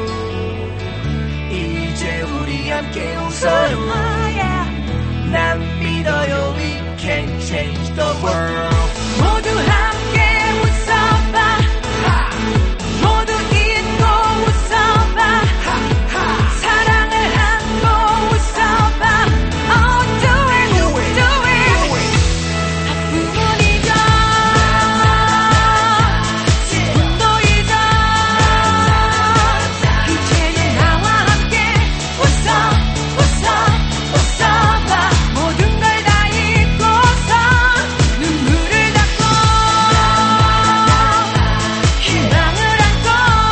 이제 우리 함께 웃어요 난 믿어요 We can change the world 모두 함께 웃어봐 모두 잊고 웃어봐 사랑을 안고 웃어봐 Oh do it 아픔은 잊어 슬픔도 잊어 이제는 나와 함께 웃어봐 모든 걸 다 잊고서 눈물을 닦고 희망을 안고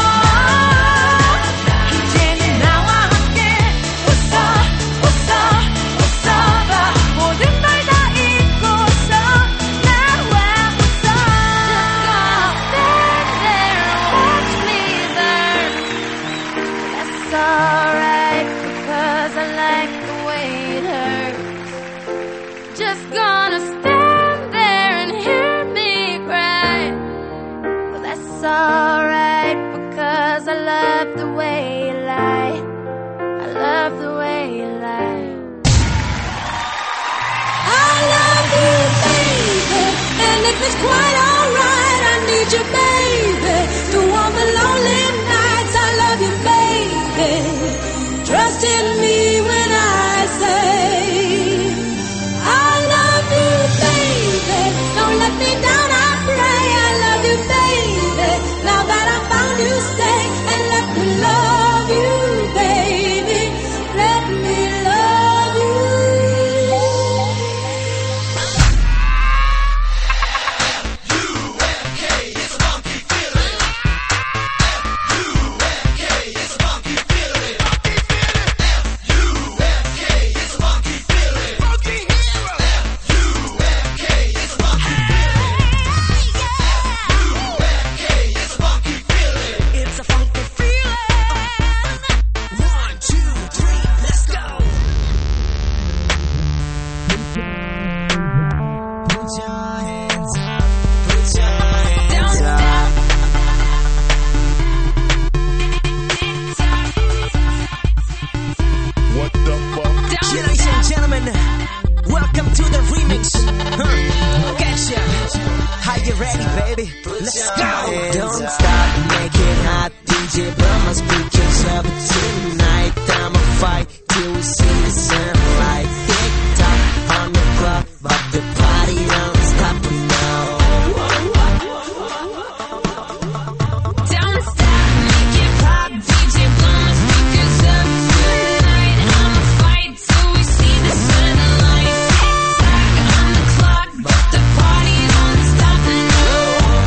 이제는 나와 함께 웃어봐 모든 걸 다 잊고서 나와 That's alright because I like the way it hurts Just gonna stand there and hear me cry Well, that's alright because I love the way you lie I love the way you lie I love you, baby And if it's quite alright. I need you, baby. Through all the lonely nights, I love you, baby. Trust in me when I say I love you, baby. Don't let me down, I pray. I love you, baby. Now that I found you, stay and let me love you, baby. Let me love you. It's a funky feeling. 1, 2, 3, let's go. Put your hands up. Put your hands up. What the fuck? Ladies and gentlemen, welcome to the remix. Gotcha. Are you ready, baby? Let's go. Don't stop, make it hot. DJ, blow my speakers up tonight. I'ma fight till we see the sunlight. Tick tock on the clock, but the party don't stop now. Don't stop, make it pop. DJ, blow my speakers up tonight. I'ma fight till we see the sunlight. Tick tock on the clock, but the party don't stop now.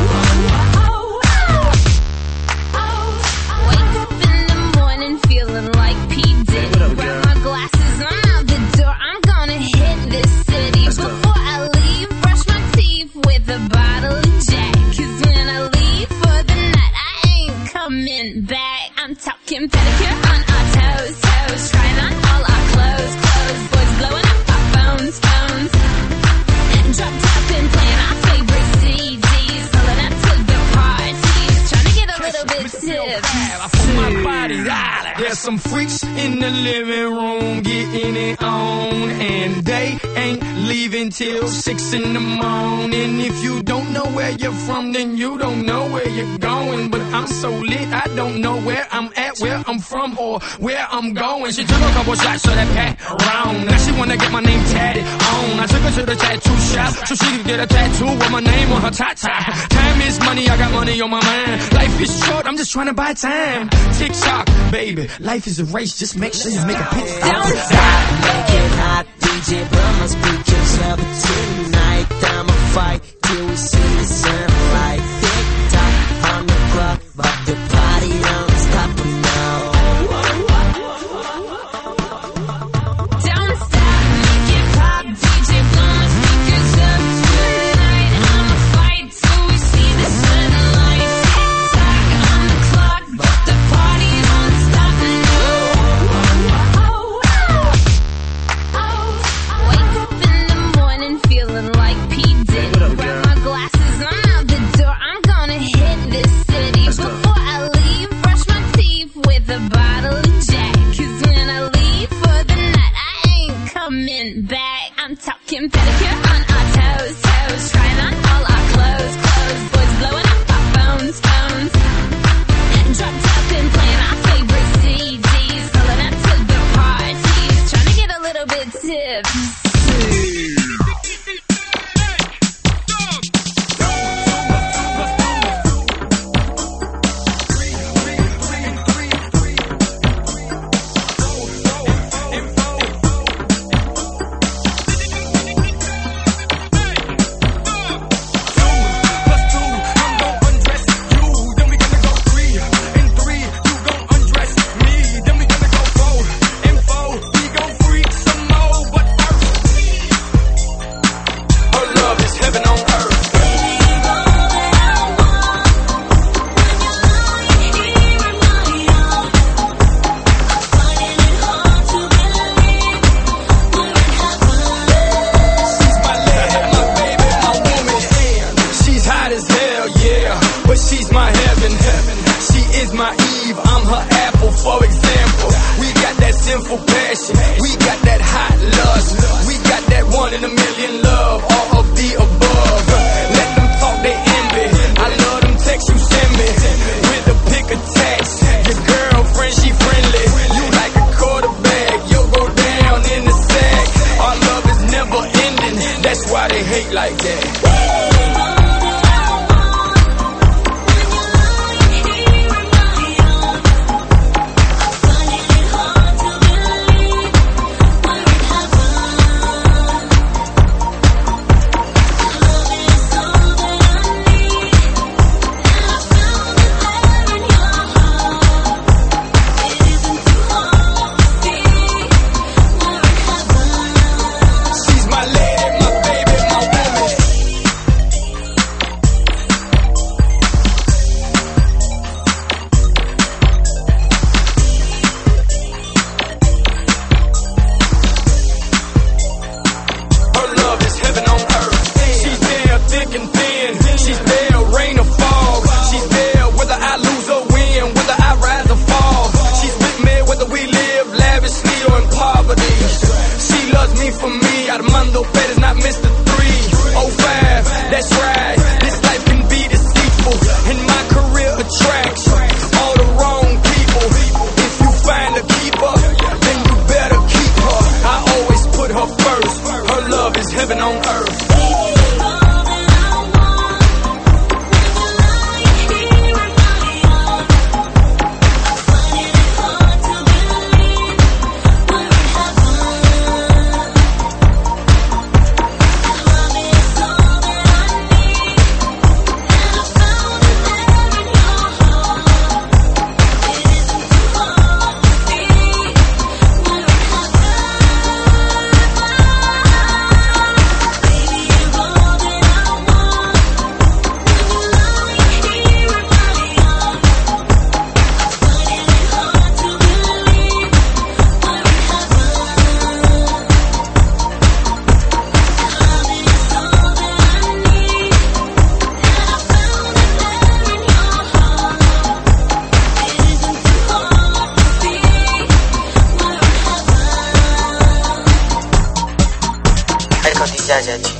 Wake up in the morning feeling like P. Diddy. Grab my glasses, I'm out the door. I'm gonna hit this city. Before I leave, brush my teeth with a bottle of Jack. 'Cause when I leave for the night, I ain't coming back. I'm talking pedicure on our toes, toes. Trying on all our clothes, clothes. Boys blowing up our phones, phones. Drop top and playing our favorite CDs. Pulling up to the parties. Trying to get a little bit tipsy. There's some freaks in the living room getting it on, and they ain't leaving till 6 in the morning. If you don't know where you're from, then you don't know where you're going. But I'm so lit, I don't know where I'm at, where I'm from, or where I'm going. She took a couple shots of that pat round. Now she wanna get my name tatted on. I took her to the tattoo shop so she could get a tattoo with my name on her tata. Time is money, I got money on my mind. Life is short, I'm just trying to buy time. Tick tock, baby, life is a race, just make sure you make a pit stop. Don't stop, make it hot. DJ, blow my speakers up tonight. I'ma fight till we see the sunlight. Tick tock on the clock, but the party don't stop now. Don't stop, make it pop. DJ, blow my speakers up tonight. I'ma fight till we see the sunlight. Tick tock on the clock, but the party don't stop now. Wake up in the morning feeling like P. Diddy. Grab my glasses, I'm out the door. I'm gonna hit this city. Before I leave, brush my teeth with a bottle of Jack. 'Cause when I leave for the night, I ain't coming back. I'm talking pedicure on our toes, toes. Trying on all our clothes, clothes. Boys blowing up our phones, phones. Drop top and playing our favorite CDs. Pulling up to the parties. Trying to get a little bit tipsy. sinful passion. We got that hot lust. We got that 1 in a million love. All of the above. Let them talk 下下去。